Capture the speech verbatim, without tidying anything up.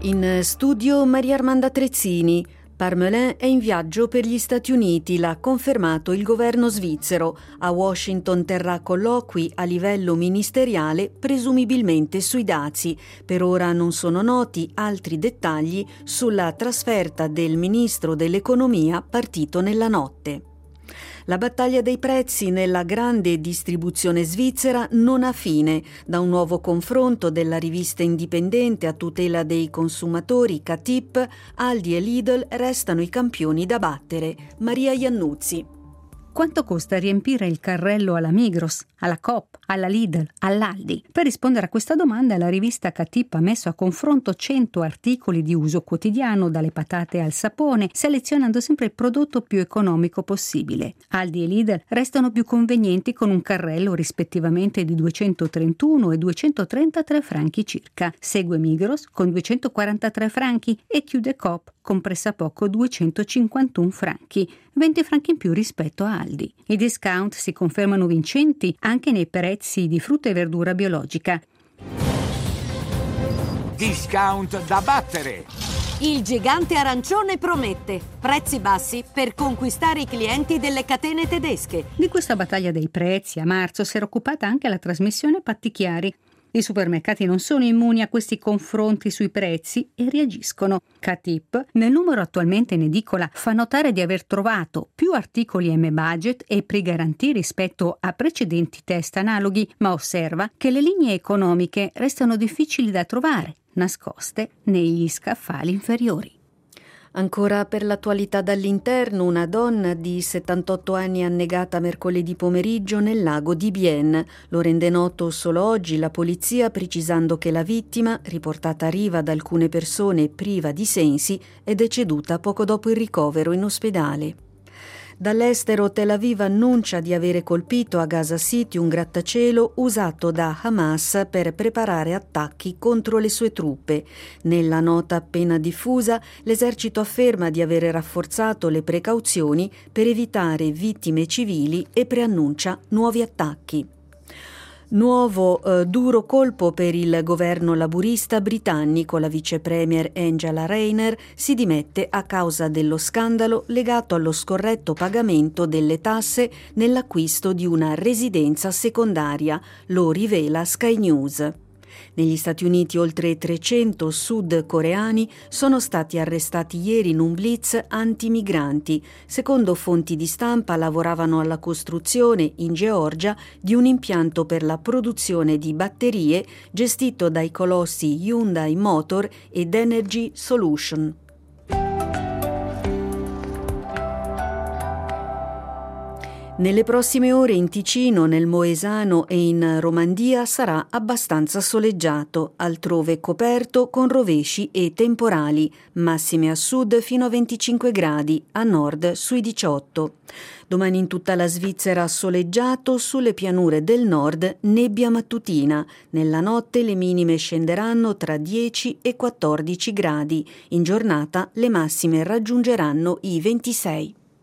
In studio Maria Armanda Trezzini. Parmelin è in viaggio per gli Stati Uniti, l'ha confermato il governo svizzero. A Washington terrà colloqui a livello ministeriale, presumibilmente sui dazi. Per ora non sono noti altri dettagli sulla trasferta del ministro dell'economia partito nella notte. La battaglia dei prezzi nella grande distribuzione svizzera non ha fine. Da un nuovo confronto della rivista indipendente a tutela dei consumatori K T I P, Aldi e Lidl restano i campioni da battere. Maria Iannuzzi. Quanto costa riempire il carrello alla Migros, alla Coop, alla Lidl, all'Aldi? Per rispondere a questa domanda la rivista K T I P ha messo a confronto cento articoli di uso quotidiano, dalle patate al sapone, selezionando sempre il prodotto più economico possibile. Aldi e Lidl restano più convenienti con un carrello rispettivamente di duecentotrentuno e duecentotrentatré franchi circa. Segue Migros con duecentoquarantatré franchi e chiude Coop con pressappoco duecentocinquantuno franchi, venti franchi in più rispetto a Aldi. I discount si confermano vincenti anche nei prezzi di frutta e verdura biologica. Discount da battere! Il gigante arancione promette prezzi bassi per conquistare i clienti delle catene tedesche. Di questa battaglia dei prezzi a marzo si era occupata anche la trasmissione Patti Chiari. I supermercati non sono immuni a questi confronti sui prezzi e reagiscono. K T I P, nel numero attualmente in edicola, fa notare di aver trovato più articoli M-Budget e pre-garantì rispetto a precedenti test analoghi, ma osserva che le linee economiche restano difficili da trovare, nascoste negli scaffali inferiori. Ancora per l'attualità dall'interno, una donna di settantotto anni annegata mercoledì pomeriggio nel lago di Bienne. Lo rende noto solo oggi la polizia, precisando che la vittima, riportata a riva da alcune persone priva di sensi, è deceduta poco dopo il ricovero in ospedale. Dall'estero Tel Aviv annuncia di avere colpito a Gaza City un grattacielo usato da Hamas per preparare attacchi contro le sue truppe. Nella nota appena diffusa, l'esercito afferma di avere rafforzato le precauzioni per evitare vittime civili e preannuncia nuovi attacchi. Nuovo eh, duro colpo per il governo laburista britannico. La vice premier Angela Rayner si dimette a causa dello scandalo legato allo scorretto pagamento delle tasse nell'acquisto di una residenza secondaria, lo rivela Sky News. Negli Stati Uniti oltre trecento sudcoreani sono stati arrestati ieri in un blitz antimigranti. Secondo fonti di stampa lavoravano alla costruzione in Georgia di un impianto per la produzione di batterie gestito dai colossi Hyundai Motor ed Energy Solution. Nelle prossime ore in Ticino, nel Moesano e in Romandia sarà abbastanza soleggiato, altrove coperto con rovesci e temporali, massime a sud fino a venticinque gradi, a nord sui diciotto. Domani in tutta la Svizzera soleggiato, sulle pianure del nord nebbia mattutina. Nella notte le minime scenderanno tra dieci e quattordici gradi. In giornata le massime raggiungeranno i ventisei.